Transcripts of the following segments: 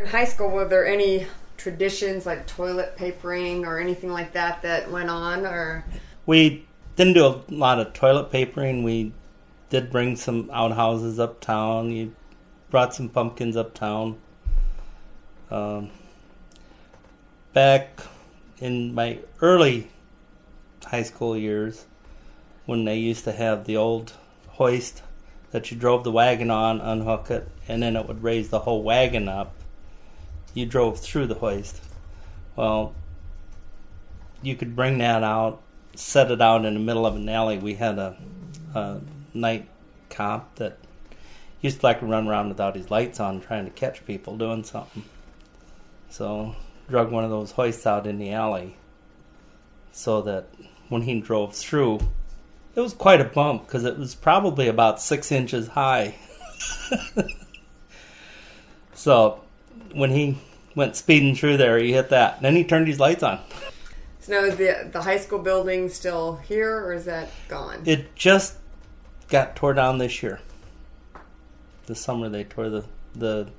high school, were there any traditions like toilet papering or anything like that that went on? Or We didn't do a lot of toilet papering. We did bring some outhouses uptown. You brought some pumpkins uptown. Back in my early high school years, when they used to have the old hoist that you drove the wagon on, unhook it, and then it would raise the whole wagon up. You drove through the hoist. Well, you could bring that out, set it out in the middle of an alley. We had a night cop that used to like to run around without his lights on trying to catch people doing something. So drug one of those hoists out in the alley so that when he drove through, it was quite a bump because it was probably about 6 inches high. So when he went speeding through there, he hit that. Then he turned his lights on. So now is the high school building still here, or is that gone? It just got tore down this year. This summer they tore the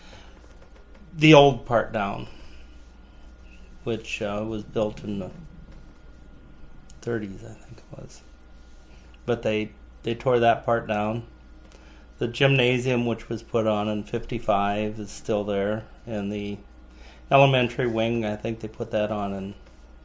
old part down, which was built in the 30s, I think it was. But they tore that part down. The gymnasium, which was put on in 55, is still there. And the elementary wing, I think they put that on in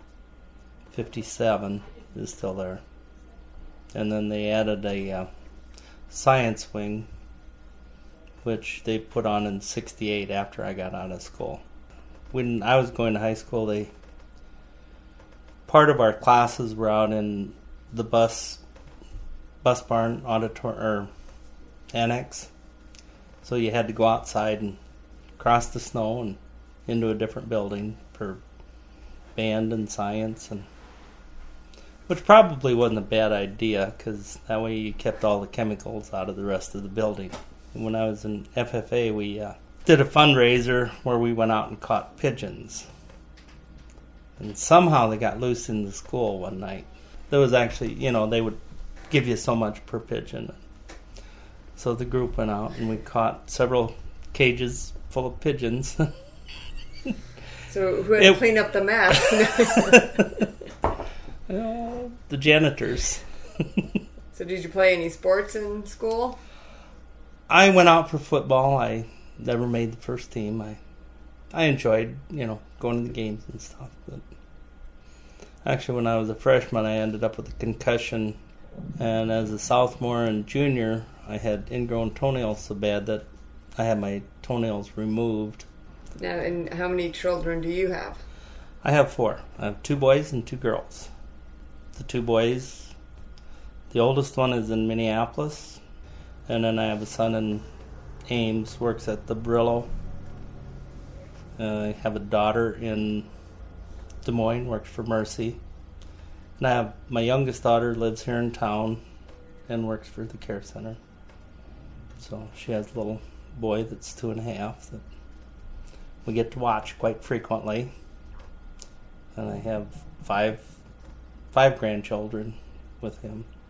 57, is still there. And then they added a science wing, which they put on in 68 after I got out of school. When I was going to high school, part of our classes were out in the bus barn or annex. So you had to go outside and cross the snow and into a different building for band and science, and which probably wasn't a bad idea because that way you kept all the chemicals out of the rest of the building. And when I was in FFA, we did a fundraiser where we went out and caught pigeons. And somehow they got loose in the school one night. There was actually, they would give you so much per pigeon. So the group went out and we caught several cages full of pigeons. So who had to clean up the mess? The janitors. So did you play any sports in school? I went out for football. I never made the first team. I enjoyed, going to the games and stuff. But actually, when I was a freshman, I ended up with a concussion. And as a sophomore and junior, I had ingrown toenails so bad that I had my toenails removed. Now, and how many children do you have? I have 4. I have 2 boys and 2 girls. The 2 boys, the oldest one is in Minneapolis. And then I have a son in Ames, works at the Brillo. I have a daughter in Des Moines, works for Mercy. And I have my youngest daughter lives here in town and works for the care center. So she has a little boy that's 2.5 that we get to watch quite frequently. And I have five grandchildren with him.